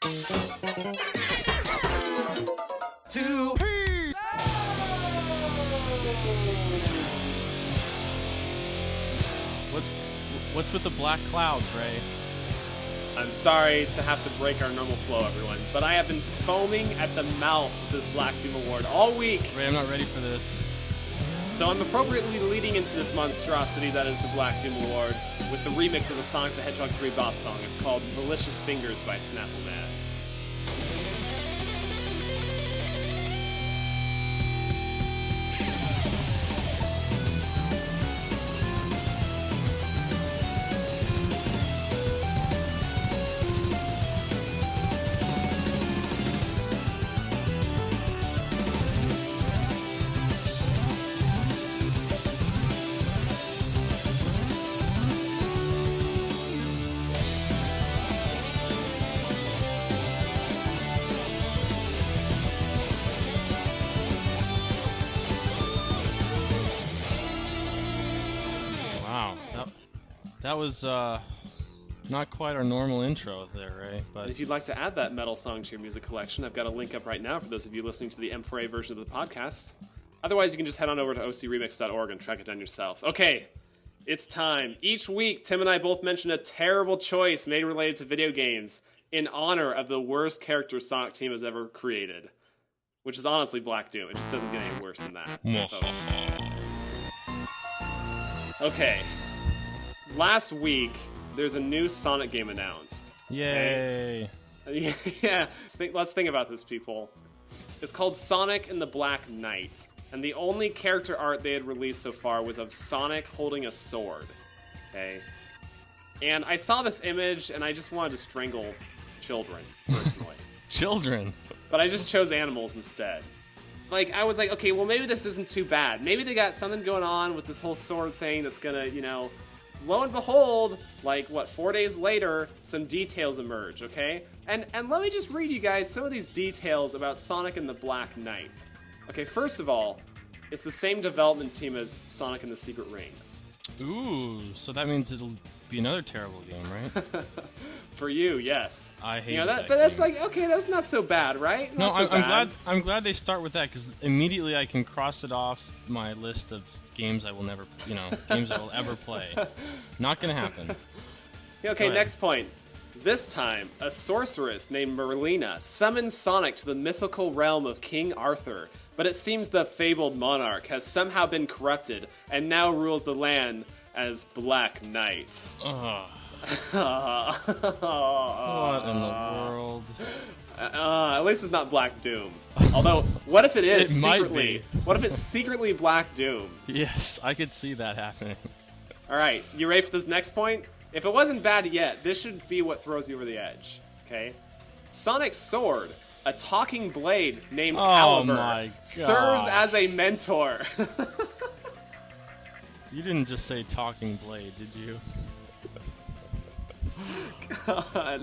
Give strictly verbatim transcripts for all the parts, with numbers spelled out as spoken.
Two. Peace. What? What's with the black clouds, Ray? I'm sorry to have to break our normal flow, everyone, but I have been foaming at the mouth with this Black Doom Award all week. Ray, I'm not ready for this. So I'm appropriately leading into this monstrosity that is the Black Doom Award with the remix of the Sonic the Hedgehog three boss song. It's called Malicious Fingers by Snapple Man. That was uh, not quite our normal intro there, Ray. But and if you'd like to add that metal song to your music collection, I've got a link up right now for those of you listening to the M four A version of the podcast. Otherwise, you can just head on over to O C remix dot org and track it down yourself. Okay, it's time. Each week, Tim and I both mention a terrible choice made related to video games in honor of the worst character Sonic Team has ever created, which is honestly Black Doom. It just doesn't get any worse than that. Okay. Last week, there's a new Sonic game announced. Yay! Okay? Yeah, think, let's think about this, people. It's called Sonic and the Black Knight, and the only character art they had released so far was of Sonic holding a sword. Okay? And I saw this image, and I just wanted to strangle children, personally. Children? But I just chose animals instead. Like, I was like, okay, well, maybe this isn't too bad. Maybe they got something going on with this whole sword thing that's gonna, you know... Lo and behold, like, what, four days later, some details emerge, okay? And and let me just read you guys some of these details about Sonic and the Black Knight. Okay, first of all, it's the same development team as Sonic and the Secret Rings. Ooh, so that means it'll be another terrible game, right? For you, yes. I hate you know, that, that But game. that's like, okay, that's not so bad, right? No, Not so I'm, I'm bad. glad. I'm glad they start with that because immediately I can cross it off my list of games I will never, you know, games I will ever play. Not gonna happen. Okay, next point. This time, a sorceress named Merlina summons Sonic to the mythical realm of King Arthur, but it seems the fabled monarch has somehow been corrupted and now rules the land as Black Knight. Ugh. uh, What in the world? Uh, at least it's not Black Doom. Although, what if it is It might secretly? be. What if it's secretly Black Doom? Yes, I could see that happening. All right, you ready for this next point? If it wasn't bad yet, this should be what throws you over the edge. Okay, Sonic's sword, a talking blade named Oh Caliber, my serves gosh. as a mentor. You didn't just say talking blade, did you? God.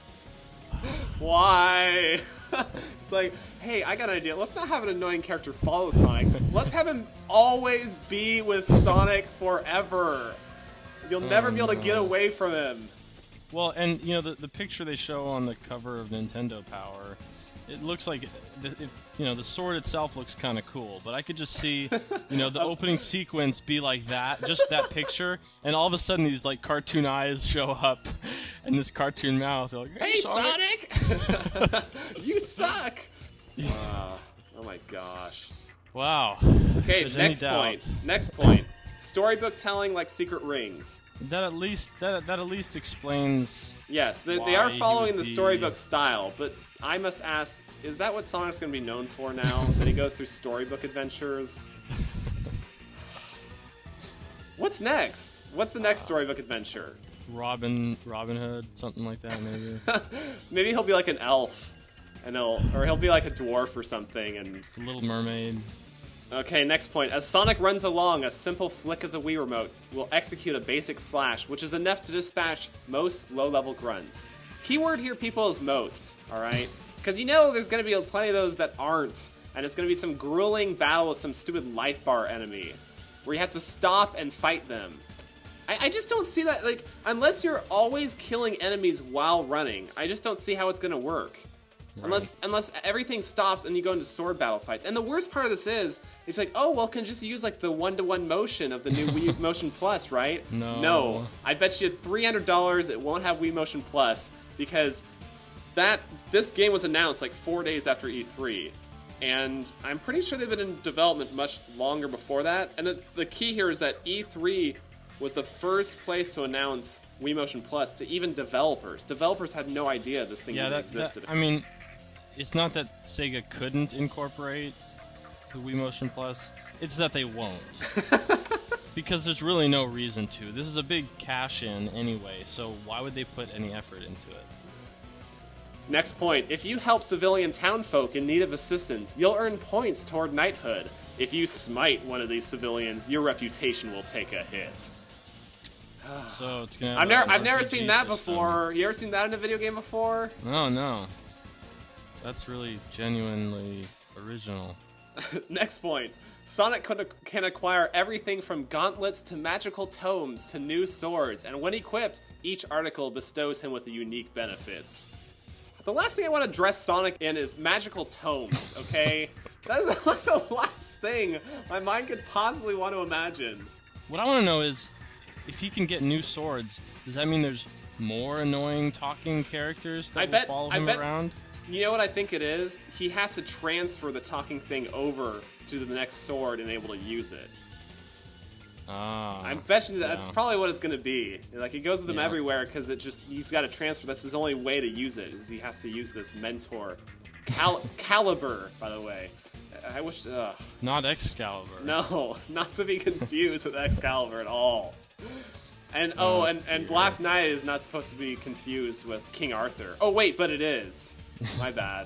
Why? It's like, hey, I got an idea. Let's not have an annoying character follow Sonic. Let's have him always be with Sonic forever. You'll never Oh, be able to no. get away from him. Well, and you know the the picture they show on the cover of Nintendo Power, it looks like the, it, you know the sword itself looks kind of cool, but I could just see you know the opening sequence be like that, just that picture, and all of a sudden these like cartoon eyes show up, and this cartoon mouth. They're like, Hey, Sonic! Sonic! You suck! Wow. Oh my gosh. Wow. Okay, If there's any next doubt. point. Next point. Storybook telling like Secret Rings. That at least that that at least explains. Yes, they, they why are he following would the be- storybook style, but I must ask, is that what Sonic's going to be known for now? That he goes through storybook adventures? What's next? What's the next storybook adventure? Robin Robin Hood, something like that, maybe. Maybe he'll be like an elf, and he'll, or he'll be like a dwarf or something, and... The Little Mermaid. Okay, next point. As Sonic runs along, a simple flick of the Wii Remote will execute a basic slash, which is enough to dispatch most low-level grunts. Keyword here, people, is most, alright? Because you know there's going to be plenty of those that aren't, and it's going to be some grueling battle with some stupid life bar enemy, where you have to stop and fight them. I, I just don't see that, like, unless you're always killing enemies while running, I just don't see how it's gonna work. Right. Unless unless everything stops and you go into sword battle fights. And the worst part of this is, it's like, oh, well, can just use, like, the one-to-one motion of the new Wii Motion Plus, right? No. No. I bet you three hundred dollars it won't have Wii Motion Plus, because that this game was announced, like, four days after E three. And I'm pretty sure they've been in development much longer before that. And the, the key here is that E three was the first place to announce Wii Motion Plus to even developers. Developers had no idea this thing yeah, even that, existed. That, I mean, it's not that Sega couldn't incorporate the Wii Motion Plus, it's that they won't. Because there's really no reason to. This is a big cash-in anyway, so why would they put any effort into it? Next point. If you help civilian townfolk in need of assistance, you'll earn points toward knighthood. If you smite one of these civilians, your reputation will take a hit. So it's gonna have I've never, a I've never R P G seen that system. before. You ever seen that in a video game before? No, no. That's really genuinely original. Next point. Sonic can acquire everything from gauntlets to magical tomes to new swords, and when equipped, each article bestows him with a unique benefit. The last thing I want to dress Sonic in is magical tomes, okay? That's like the last thing my mind could possibly want to imagine. What I want to know is, if he can get new swords, does that mean there's more annoying talking characters that I will bet, follow I him bet, around? You know what I think it is? He has to transfer the talking thing over to the next sword and able to use it. Ah, I'm betting that's yeah. probably what it's going to be. Like, he goes with him Yeah. everywhere because it just he's got to transfer. That's his only way to use it, is he has to use this mentor. Cal- Caliber, by the way. I wish... Ugh. Not Excalibur. No, not to be confused with Excalibur at all. And oh, Oh, and, and dear. Black Knight is not supposed to be confused with King Arthur. Oh wait, but it is. My bad.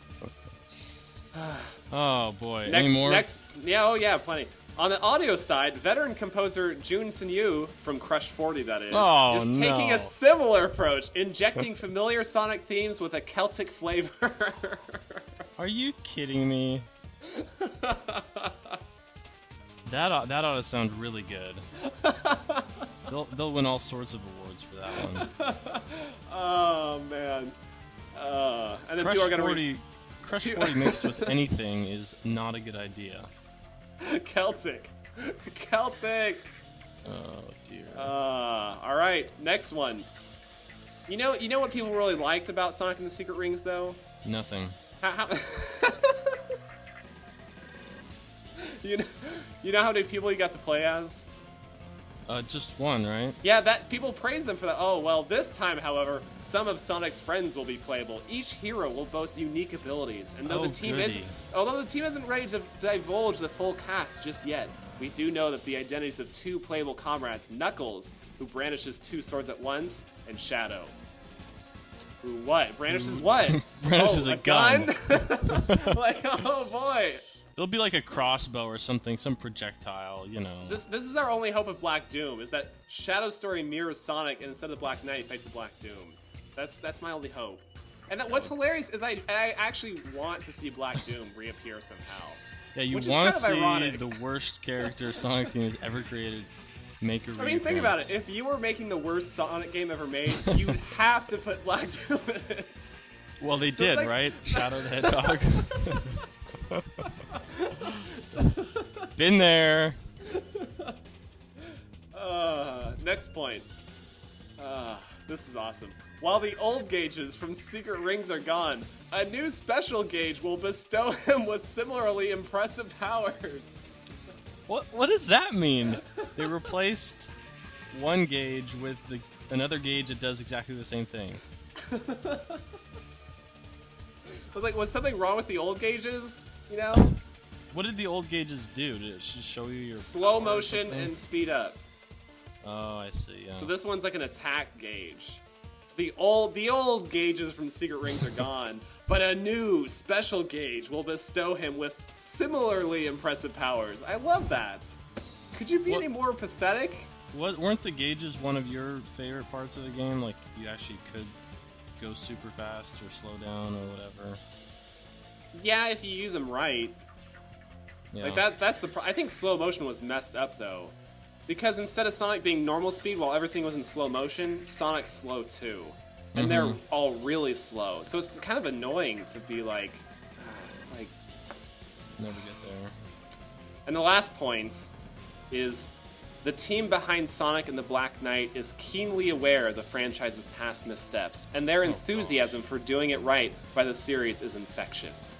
Oh boy, Next, any more? next, yeah, oh yeah, plenty. On the audio side, veteran composer Jun Sun-yu, from Crush forty that is, Oh, is taking no. a similar approach, injecting familiar Sonic themes with a Celtic flavor. Are you kidding me? That ought, that ought to sound really good. They'll they'll win all sorts of awards for that one. Oh man. Uh, and then Crush people are gonna forty, read Crush forty mixed with anything is not a good idea. Celtic. Celtic. Oh dear. Uh, all right, next one. You know, you know what people really liked about Sonic and the Secret Rings, though? Nothing. How, how you know, you know how many people you got to play as? Uh, just one, right? Yeah, that people praise them for that. Oh well, this time, however, some of Sonic's friends will be playable. Each hero will boast unique abilities, and though Oh, the team goody. isn't, although the team isn't ready to divulge the full cast just yet, we do know that the identities of two playable comrades: Knuckles, who brandishes two swords at once, and Shadow, who what brandishes what? Brandishes oh, a gun. Like, oh boy. It'll be like a crossbow or something, some projectile, you know. This this is our only hope of Black Doom, is that Shadow's story mirrors Sonic, and instead of the Black Knight, he fights the Black Doom. That's that's my only hope. And that, what's hilarious is I I actually want to see Black Doom reappear somehow. Yeah, you which is want to kind of see ironic. the worst character Sonic team has ever created make a I mean, think about it. reappearance. If you were making the worst Sonic game ever made, you'd have to put Black Doom in it. Well, they So did, like- right? Shadow the Hedgehog. Been there. Uh, next point. Uh, this is awesome. While the old gauges from Secret Rings are gone, a new special gauge will bestow him with similarly impressive powers. What What does that mean? They replaced one gauge with the, another gauge that does exactly the same thing. I was like, was something wrong with the old gauges? You know? What did the old gauges do? Did it just show you your Slow power or motion something? and speed up. Oh, I see. Yeah. So this one's like an attack gauge. So the old the old gauges from Secret Rings are gone, but a new special gauge will bestow him with similarly impressive powers. I love that. Could you be What- any more pathetic? What, weren't the gauges one of your favorite parts of the game? Like you actually could go super fast or slow down or whatever. Yeah, if you use them right. Yeah. Like that. That's the. Pro- I think slow motion was messed up though. because instead of Sonic being normal speed while everything was in slow motion, Sonic's slow too. And Mm-hmm. they're all really slow. So it's kind of annoying to be like, ah, it's like... Never get there. And the last point is the team behind Sonic and the Black Knight is keenly aware of the franchise's past missteps, and their enthusiasm for doing it right by the series is infectious.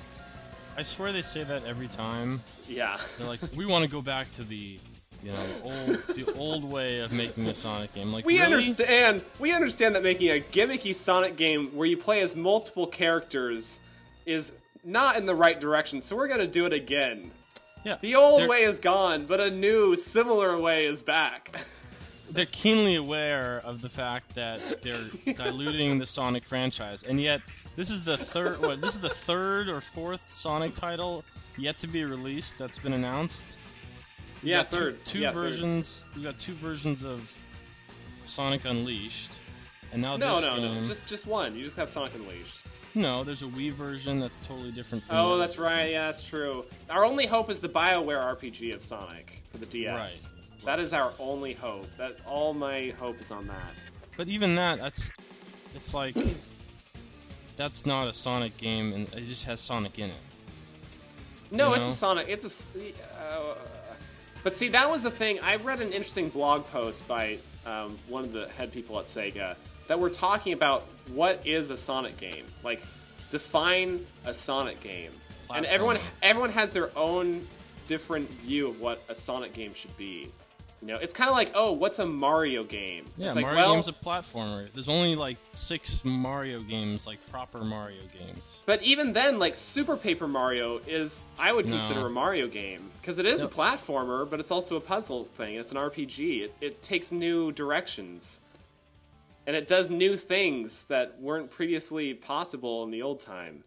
I swear they say that every time. Yeah. They're like, we want to go back to the, you know, old the old way of making a Sonic game. Like, We really? understand. We understand that making a gimmicky Sonic game where you play as multiple characters is not in the right direction, so we're gonna do it again. Yeah. The old they're, way is gone, but a new, similar way is back. They're keenly aware of the fact that they're diluting the Sonic franchise, and yet this is the third. What? This is the third or fourth Sonic title yet to be released that's been announced. We Yeah, got two- third. Two, Yeah, third. versions. We got two versions of Sonic Unleashed, and now No, this no, game. no. Just, just one. You just have Sonic Unleashed. No, there's a Wii version that's totally different from. Oh, the other that's right. versions. Yeah, that's true. Our only hope is the BioWare R P G of Sonic for the D S. Right. That is our only hope. That all my hope is on that. But even that, that's, it's like, that's not a Sonic game, and it just has Sonic in it. No, You it's know? a Sonic. It's a. s- Uh, but see, that was the thing. I read an interesting blog post by um, one of the head people at Sega that were talking about what is a Sonic game. Like, define a Sonic game. And everyone, Platformer. everyone has their own different view of what a Sonic game should be. You know, it's kind of like, oh, what's a Mario game? Yeah, it's like, Mario well, game's a platformer. There's only like six Mario games, like proper Mario games. But even then, like, Super Paper Mario is, I would No. consider a Mario game. Because it is No. a platformer, but it's also a puzzle thing. It's an R P G. It, it takes new directions. And it does new things that weren't previously possible in the old time.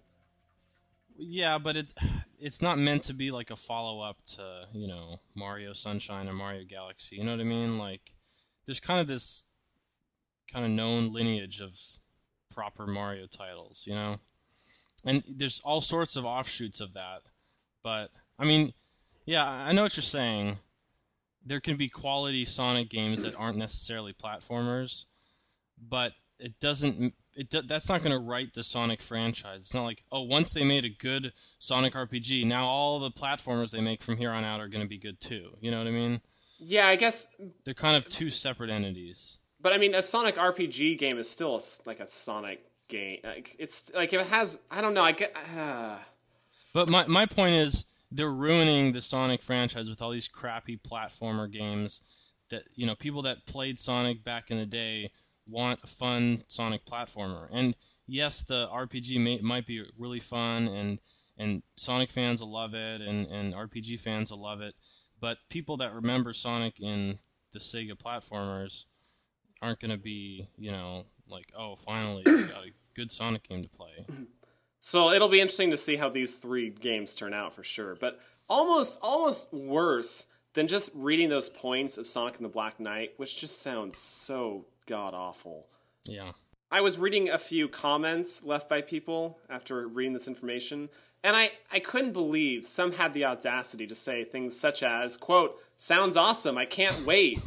Yeah, but it it's not meant to be like a follow up to, you know, Mario Sunshine or Mario Galaxy. You know what I mean? Like, there's kind of this kind of known lineage of proper Mario titles, you know? And there's all sorts of offshoots of that. But, I mean, yeah, I know what you're saying. There can be quality Sonic games that aren't necessarily platformers, but it doesn't. It do, that's not going to write the Sonic franchise. It's not like, oh, once they made a good Sonic R P G, now all the platformers they make from here on out are going to be good too. You know what I mean? Yeah, I guess. They're kind of two separate entities. But I mean, a Sonic R P G game is still a s like a Sonic game. Like, it's like if it has. I don't know. I get. Uh, But my my point is, they're ruining the Sonic franchise with all these crappy platformer games that, you know, people that played Sonic back in the day want a fun Sonic platformer. And yes, the R P G may, might be really fun, and and Sonic fans will love it, and, and R P G fans will love it, but people that remember Sonic in the Sega platformers aren't going to be, you know, like, oh, finally, we got a good Sonic game to play. So it'll be interesting to see how these three games turn out for sure. But almost almost worse than just reading those points of Sonic and the Black Knight, which just sounds so god-awful. Yeah. I was reading a few comments left by people after reading this information, and I, I couldn't believe some had the audacity to say things such as, quote, sounds awesome, I can't wait.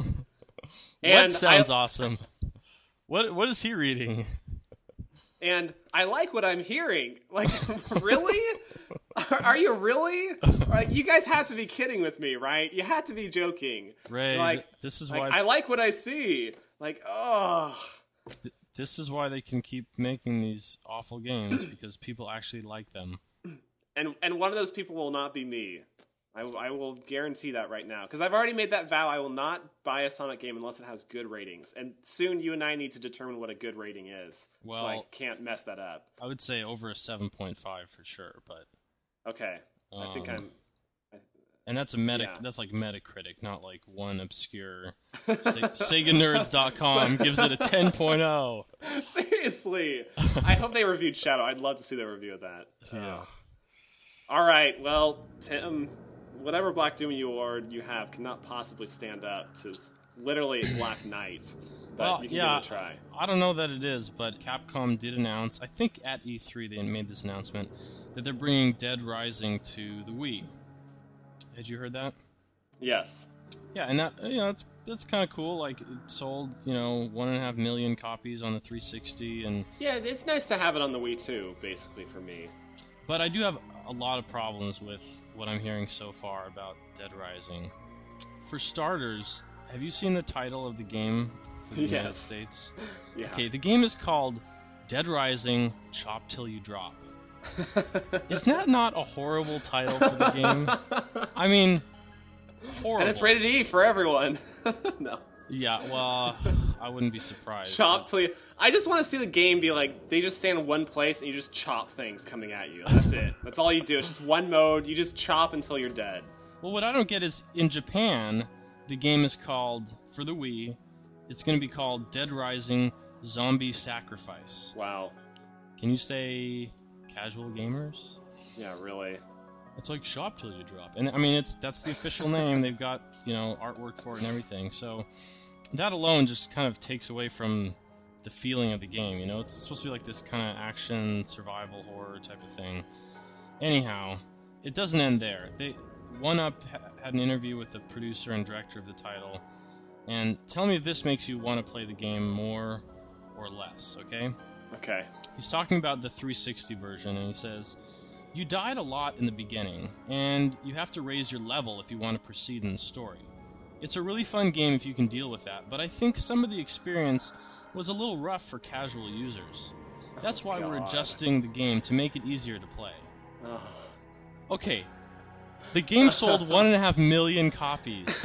What sounds I, awesome? What What is he reading? And I like what I'm hearing. Like, really? Are, are you really? Like, you guys have to be kidding with me, right? You had to be joking. Ray, like, th- this is like, why I like what I see. Like, oh. th- this is why they can keep making these awful games, because people actually like them. And and one of those people will not be me. I, I will guarantee that right now. Because I've already made that vow. I will not buy a Sonic game unless it has good ratings. And soon you and I need to determine what a good rating is. Well, so I can't mess that up. I would say over a seven point five for sure, but Okay. I think Um, I'm... and that's a meta Yeah. that's like Metacritic, not like one obscure Se- Sega Nerds dot com gives it a ten point oh. Seriously. I hope they reviewed Shadow. I'd love to see their review of that. Yeah. Ugh. All right. Well, Tim, whatever Black Doom you award you have cannot possibly stand up to s- literally Black Knight. But Well, you can yeah, give it a try. I don't know that it is, but Capcom did announce, I think at E three they made this announcement, that they're bringing Dead Rising to the Wii. Had you heard that? Yes. Yeah, and that you know that's that's kind of cool. Like, it sold you know one and a half million copies on the three sixty, and Yeah, it's nice to have it on the Wii too, basically for me. but I do have a lot of problems with what I'm hearing so far about Dead Rising. For starters, have you seen the title of the game for the United Yes. States? Yeah. Okay, the game is called Dead Rising: Chop Till You Drop. Isn't that not a horrible title for the game? I mean, horrible. And it's rated E for everyone. No. Yeah, well, I wouldn't be surprised. Chop till you. I just want to see the game be like they just stand in one place and you just chop things coming at you. That's it. That's all you do. It's just one mode. You just chop until you're dead. Well, what I don't get is in Japan, the game is called, for the Wii, it's going to be called Dead Rising: Zombie Sacrifice. Wow. Can you say casual gamers? Yeah, really. It's like Shop Till You Drop. And I mean, it's that's the official name. They've got, you know, artwork for it and everything. So that alone just kind of takes away from the feeling of the game, you know? It's supposed to be like this kind of action, survival, horror type of thing. Anyhow, it doesn't end there. They One Up ha- had an interview with the producer and director of the title, and tell me if this makes you want to play the game more or less, okay? Okay. He's talking about the three sixty version, and he says, "You died a lot in the beginning, and you have to raise your level if you want to proceed in the story. It's a really fun game if you can deal with that, but I think some of the experience was a little rough for casual users. That's why we're God. adjusting the game to make it easier to play." Oh. Okay, the game sold one and a half million copies.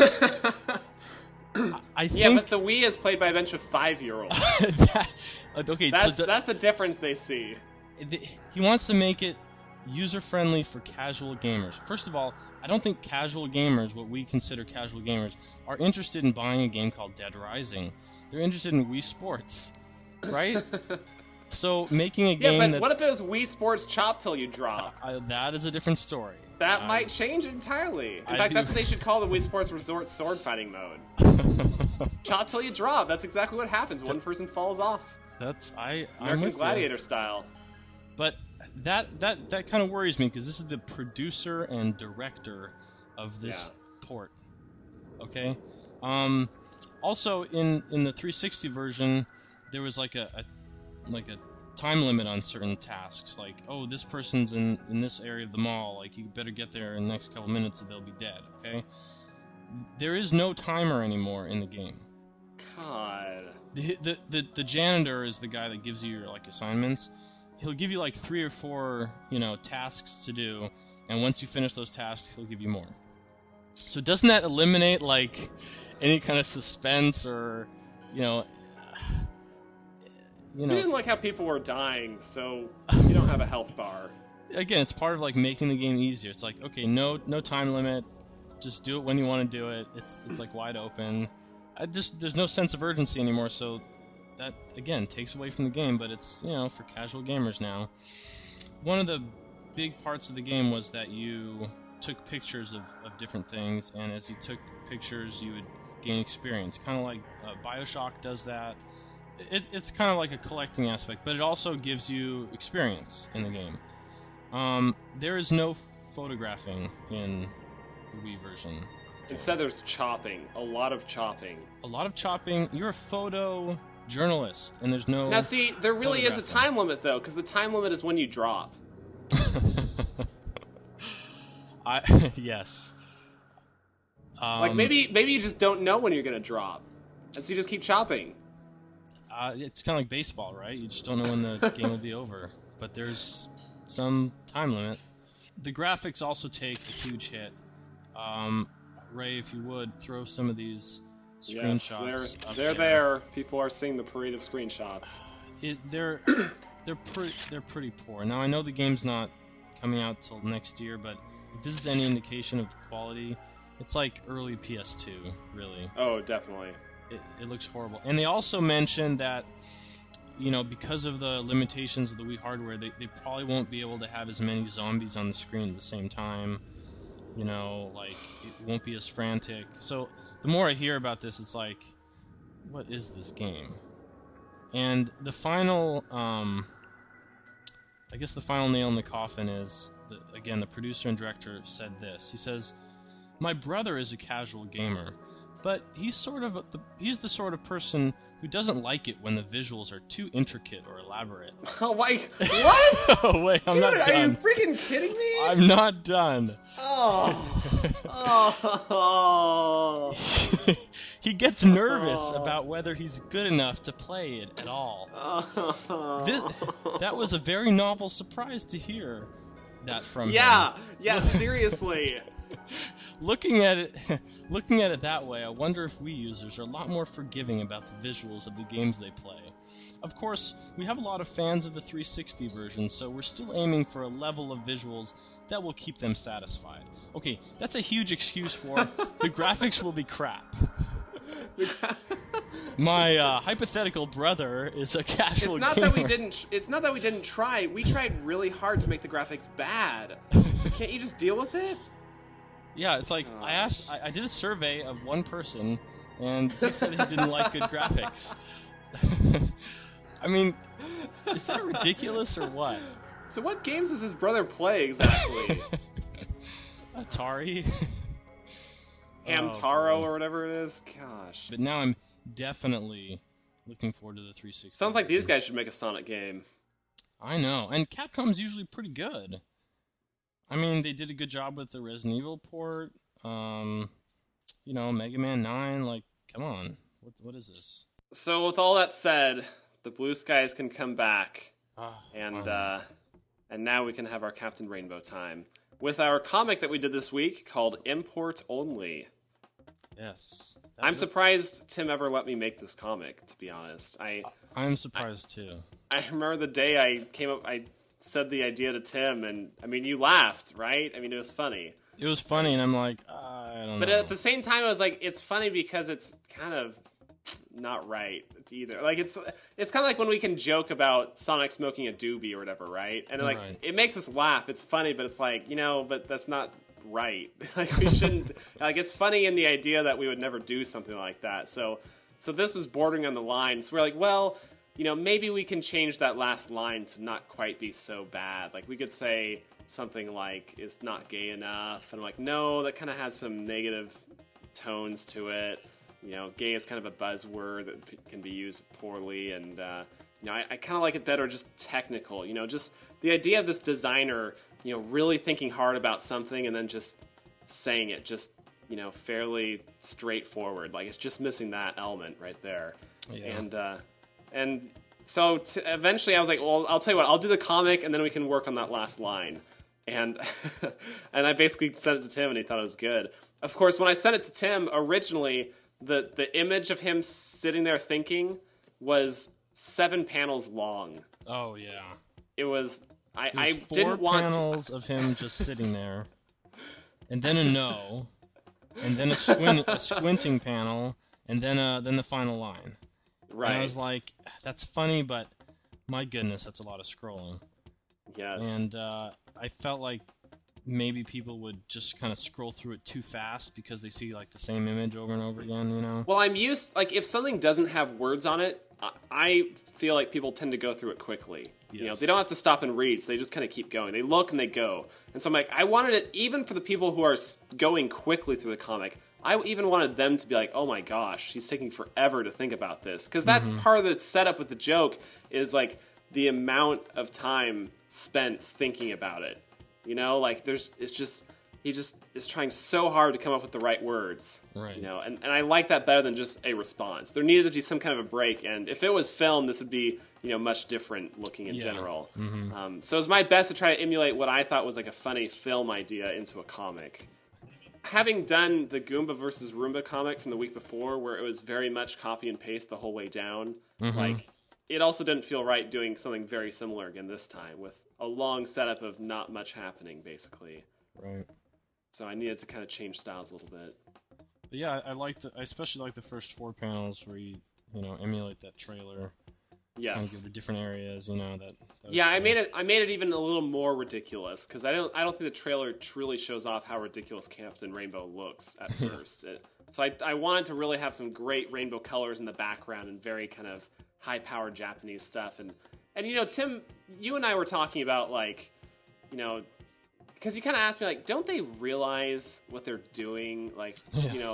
I, I think Yeah, but the Wii is played by a bunch of five-year-olds. that, okay, That's so the- that's the difference they see. the- he wants to make it user-friendly for casual gamers. First of all, I don't think casual gamers, what we consider casual gamers, are interested in buying a game called Dead Rising. They're interested in Wii Sports, right? So making a Yeah, game but that's what if it was Wii Sports Chop Till You Drop? uh, that is a different story. That Um, might change entirely. In I fact, do- that's what they should call the Wii Sports Resort sword fighting mode. Chop till you drop. That's exactly what happens. One person falls off. That's I. I'm American with you. Gladiator style. But that that that kind of worries me because this is the producer and director of this port. Okay. Um. Also, in in the three sixty version, there was like a, a like a time limit on certain tasks. Like, oh, this person's in in this area of the mall. Like, you better get there in the next couple minutes, or they'll be dead. Okay. There is no timer anymore in the game. God. The, the, the, the janitor is the guy that gives you your, like, assignments. He'll give you, like, three or four, you know, tasks to do, and once you finish those tasks, he'll give you more. So doesn't that eliminate, like, any kind of suspense or, you know... You You know, didn't like how people were dying, so you don't have a health bar. again, it's part of, like, making the game easier. It's like, okay, no no time limit, just do it when you want to do it. It's, it's like, wide open. I just There's no sense of urgency anymore, so that, again, takes away from the game, but it's, you know, for casual gamers now. One of the big parts of the game was that you took pictures of, of different things, and as you took pictures, you would gain experience. Kind of like uh, Bioshock does that. It, it's kind of like a collecting aspect, but it also gives you experience in the game. Um, there is no photographing in the Wii version. Instead, there's chopping. A lot of chopping. A lot of chopping. You're a photo journalist, and there's no... Now, see, there really is a photographing. time limit, though, because the time limit is when you drop. I yes. Um, Like, maybe maybe you just don't know when you're going to drop. And so you just keep chopping. uh, it's kind of like baseball, right? You just don't know when the game will be over. But there's some time limit. The graphics also take a huge hit. Um, Ray, if you would, throw some of these screenshots Yes, up they're, they're there. there. People are seeing the parade of screenshots. It, they're they're pretty they're pretty poor. Now I know the game's not coming out till next year, but if this is any indication of the quality, it's like early P S two, really. Oh, definitely. It, it looks horrible. And they also mentioned that, you know, because of the limitations of the Wii hardware, they, they probably won't be able to have as many zombies on the screen at the same time. You know, like, it won't be as frantic. So the more I hear about this, it's like, what is this game? And the final, um, I guess the final nail in the coffin is, the, again, the producer and director said this. He says, "My brother is a casual gamer, but he's sort of the he's the sort of person who doesn't like it when the visuals are too intricate or elaborate. Oh my! What? Oh wait, I'm Dude, not done. Are you freaking kidding me? I'm not done. Oh. Oh. He gets nervous oh. about whether he's good enough to play it at all. Oh. This, that was a very novel surprise to hear that from yeah, him. Yeah, yeah, seriously. Looking at it, looking at it that way, I wonder if Wii users are a lot more forgiving about the visuals of the games they play. Of course, we have a lot of fans of the three sixty version, so we're still aiming for a level of visuals that will keep them satisfied. Okay, that's a huge excuse for the graphics will be crap. My uh, hypothetical brother is a casual It's not gamer. that we didn't. It's not that we didn't try. We tried really hard to make the graphics bad. So can't you just deal with it? Yeah, it's like I asked. I, I did a survey of one person, and he said he didn't like good graphics. I mean, is that ridiculous or what? So what games does his brother play exactly? Atari. Hamtaro oh, or whatever it is. Gosh. But now I'm definitely looking forward to the three sixty. Sounds like these guys should make a Sonic game. I know, and Capcom's usually pretty good. I mean, they did a good job with the Resident Evil port. Um, you know, Mega Man nine. Like, come on, what what is this? So with all that said, the Blue Skies can come back, oh, and uh, and now we can have our Captain Rainbow time with our comic that we did this week called Import Only. Yes. I'm surprised Tim ever let me make this comic, to be honest. I I'm surprised I, too. I remember the day I came up, I said the idea to Tim, and I mean, you laughed, right? I mean, it was funny. It was funny, and I'm like, uh, I don't but know. But at the same time, I was like, it's funny because it's kind of not right either. Like, it's it's kind of like when we can joke about Sonic smoking a doobie or whatever, right? And like, right. It makes us laugh. It's funny, but it's like, you know, but that's not right. Like, we shouldn't. Like, it's funny in the idea that we would never do something like that. So, so this was bordering on the line. So we're like, well, you know, maybe we can change that last line to not quite be so bad. Like, we could say something like, it's not gay enough. And I'm like, no, that kind of has some negative tones to it. You know, gay is kind of a buzzword that p- can be used poorly. And, uh, you know, I, I kind of like it better just technical. You know, just the idea of this designer, you know, really thinking hard about something and then just saying it just, you know, fairly straightforward. Like, it's just missing that element right there. Yeah. And, uh, and so t- eventually I was like, well, I'll tell you what, I'll do the comic and then we can work on that last line. And and I basically sent it to Tim and he thought it was good. Of course, when I sent it to Tim, originally, the, the image of him sitting there thinking was seven panels long. Oh, yeah. It was... I, it was I four didn't want... panels of him just sitting there, and then a no, and then a, squint, a squinting panel, and then a, then the final line. Right. And I was like, that's funny, but my goodness, that's a lot of scrolling. Yes. And uh, I felt like maybe people would just kind of scroll through it too fast because they see like the same image over and over again, you know? Well, I'm used... Like, if something doesn't have words on it, I, I feel like people tend to go through it quickly. Yes. You know, they don't have to stop and read, so they just kind of keep going. They look and they go. And so I'm like, I wanted it, even for the people who are going quickly through the comic, I even wanted them to be like, oh my gosh, he's taking forever to think about this. Because that's mm-hmm. part of the setup with the joke, is like the amount of time spent thinking about it. You know, like there's, it's just, he just is trying so hard to come up with the right words. Right. You know, and, and I like that better than just a response. There needed to be some kind of a break, and if it was film, this would be, you know, much different looking in yeah. general. Mm-hmm. Um, so it was my best to try to emulate what I thought was like a funny film idea into a comic. Having done the Goomba versus Roomba comic from the week before, where it was very much copy and paste the whole way down, mm-hmm. like, it also didn't feel right doing something very similar again this time, with a long setup of not much happening, basically. Right. So I needed to kind of change styles a little bit. But yeah, I, I like the, I especially like the first four panels where you, you know, emulate that trailer. Yes. Kind of give the different areas, you know, that. that yeah, cool. I made it. I made it even a little more ridiculous because I don't. I don't think the trailer truly shows off how ridiculous Captain Rainbow looks at first. It, so I, I wanted to really have some great rainbow colors in the background and very kind of high-powered Japanese stuff. And and you know, Tim, you and I were talking about like, you know, because you kind of asked me like, don't they realize what they're doing? Like, yeah. you know.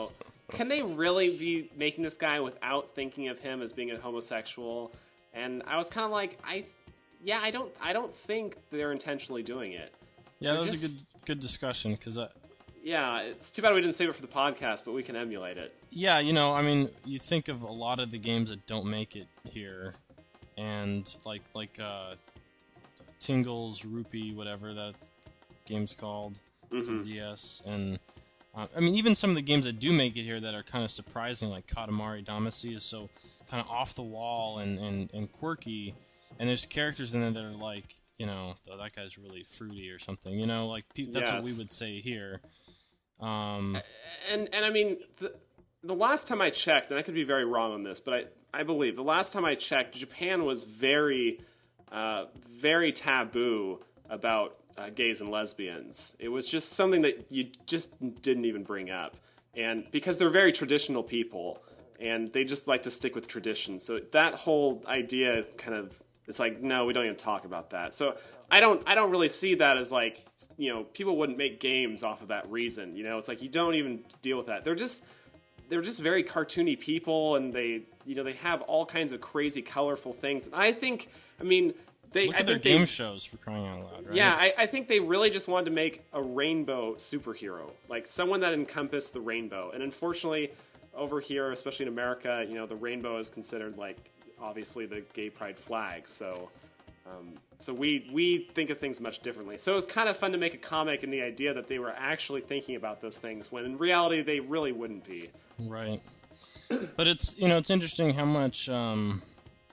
can they really be making this guy without thinking of him as being a homosexual? And I was kind of like, I, yeah, I don't, I don't think they're intentionally doing it. Yeah, They're that was just, a good good discussion because I. Yeah, it's too bad we didn't save it for the podcast, but we can emulate it. Yeah, you know, I mean, you think of a lot of the games that don't make it here, and like like uh, Tingles, Rupee, whatever that game's called, Mm-hmm. for the D S, and uh, I mean, even some of the games that do make it here that are kind of surprising, like Katamari Damacy is so kind of off the wall and, and, and quirky, and there's characters in there that are like, you know, oh, that guy's really fruity or something, you know, like pe- that's Yes. what we would say here. Um, And and I mean, the, the last time I checked, and I could be very wrong on this, but I, I believe the last time I checked, Japan was very, uh, very taboo about uh, gays and lesbians. It was just something that you just didn't even bring up, and because they're very traditional people, and they just like to stick with tradition. So that whole idea kind of, it's like, no, we don't even talk about that. So I don't I don't really see that as like, you know, people wouldn't make games off of that reason. You know, it's like you don't even deal with that. They're just they're just very cartoony people, and they you know they have all kinds of crazy, colorful things. And I think, I mean, they look I at their think game they, shows, for crying out loud, right? yeah, I, I think they really just wanted to make a rainbow superhero, like someone that encompassed the rainbow. And unfortunately, over here, especially in America, you know, the rainbow is considered like obviously the gay pride flag. So. Um, so we we think of things much differently. So it was kind of fun to make a comic and the idea that they were actually thinking about those things when in reality they really wouldn't be. Right. But it's, you know, it's interesting how much, um,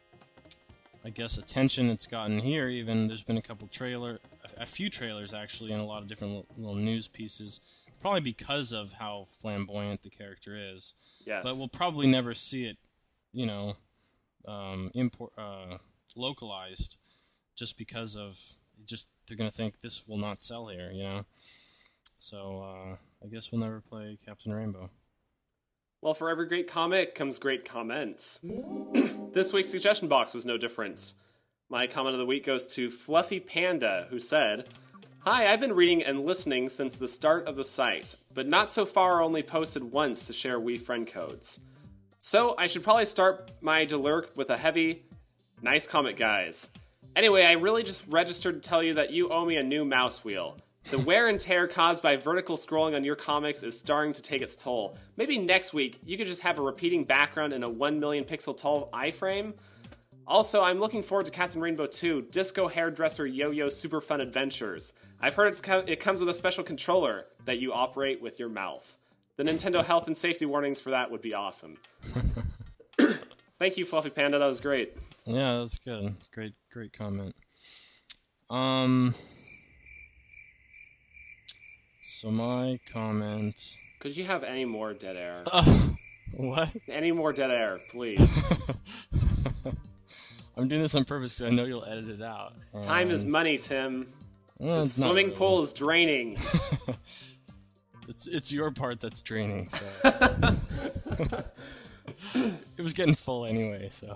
I guess, attention it's gotten here. Even there's been a couple trailer, a, a few trailers actually, and a lot of different little, little news pieces. Probably because of how flamboyant the character is. Yes. But we'll probably never see it, you know, um, import, uh, localized. Just because of, just they're gonna think this will not sell here, you know. So uh, I guess we'll never play Captain Rainbow. Well, for every great comic comes great comments. This week's suggestion box was no different. My comment of the week goes to Fluffy Panda, who said, "Hi, I've been reading and listening since the start of the site, but not so far only posted once to share Wii friend codes. So I should probably start my Delurk with a heavy, nice comment, guys. Anyway, I really just registered to tell you that you owe me a new mouse wheel. The wear and tear caused by vertical scrolling on your comics is starting to take its toll. Maybe next week you could just have a repeating background in a one million pixel tall iframe? Also, I'm looking forward to Captain Rainbow two, Disco Hairdresser Yo-Yo Super Fun Adventures. I've heard it's co- it comes with a special controller that you operate with your mouth. The Nintendo health and safety warnings for that would be awesome." Thank you, Fluffy Panda. That was great. Yeah, that's good. Great, great comment. Um, so my comment. Could you have any more dead air? Uh, what? Any more dead air, please. I'm doing this on purpose because I know you'll edit it out. And... Time is money, Tim. Well, the swimming really. pool is draining. it's it's your part that's draining. So. It was getting full anyway, so.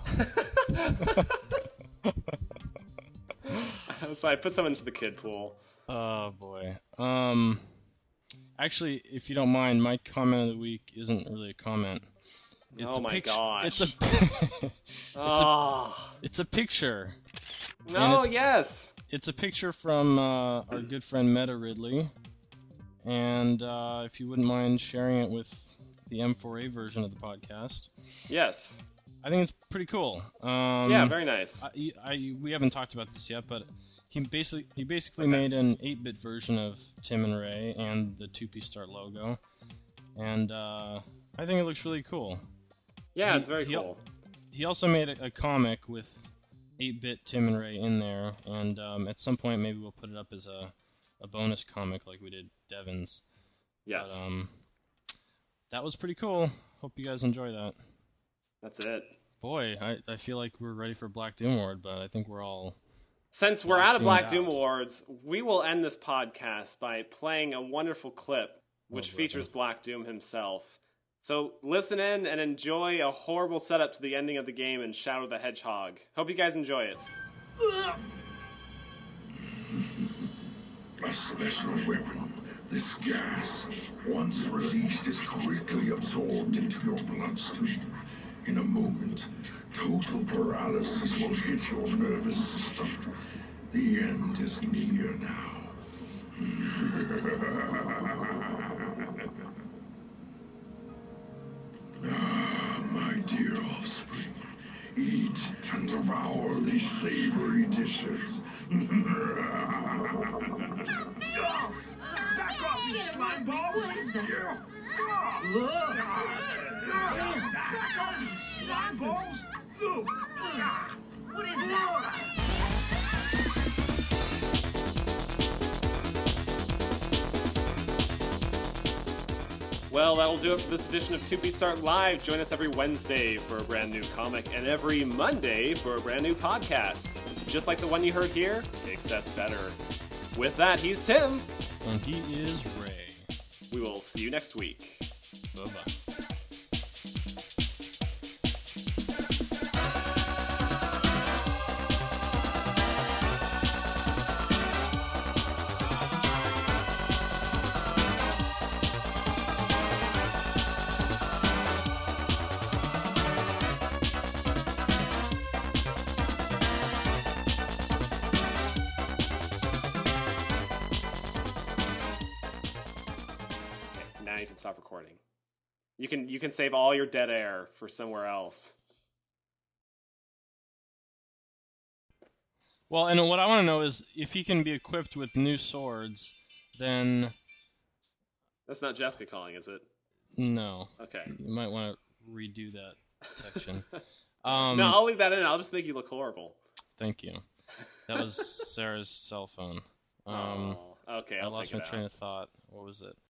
So I put some into the kid pool. Oh boy. Um, actually, if you don't mind, my comment of the week isn't really a comment. It's oh a my picture. gosh! It's a. it's oh. a. It's a picture. Oh it's, yes. It's a picture from uh, our good friend Meta Ridley, and uh, if you wouldn't mind sharing it with the M four A version of the podcast. Yes. I think it's pretty cool. Um, yeah, very nice. I, I, we haven't talked about this yet, but he basically he basically okay. made an eight-bit version of Tim and Ray and the two piece Start logo, and uh, I think it looks really cool. Yeah, he, it's very he, cool. He also made a, a comic with eight-bit Tim and Ray in there, and um, at some point maybe we'll put it up as a, a bonus comic like we did Devin's. Yes. But, um, that was pretty cool. Hope you guys enjoy that. That's it. Boy, I, I feel like we're ready for Black Doom Award, but I think we're all... Since we're out of Black Doom Awards, we will end this podcast by playing a wonderful clip which oh, features Black Doom himself. So listen in and enjoy a horrible setup to the ending of the game in Shadow the Hedgehog. Hope you guys enjoy it. A special weapon This gas, once released, is quickly absorbed into your bloodstream. In a moment, total paralysis will hit your nervous system. The end is near now. Ah, my dear offspring, eat and devour these savory dishes. Back off, you slime balls! What is that? Back off, you slime balls! What is that? Well, that will do it for this edition of To Be Start Live. Join us every Wednesday for a brand new comic and every Monday for a brand new podcast. Just like the one you heard here, except better. With that, he's Tim. And he is Ray. We will see you next week. Bye-bye. Now you can stop recording. You can you can save all your dead air for somewhere else. Well, and what I want to know is if he can be equipped with new swords, then That's not Jessica calling, is it? no. Okay. You might want to redo that section. Um, No, I'll leave that in. I'll just make you look horrible. Thank you. That was Sarah's cell phone. Um, oh, okay. I I'll lost take my it train out. of thought. What was it?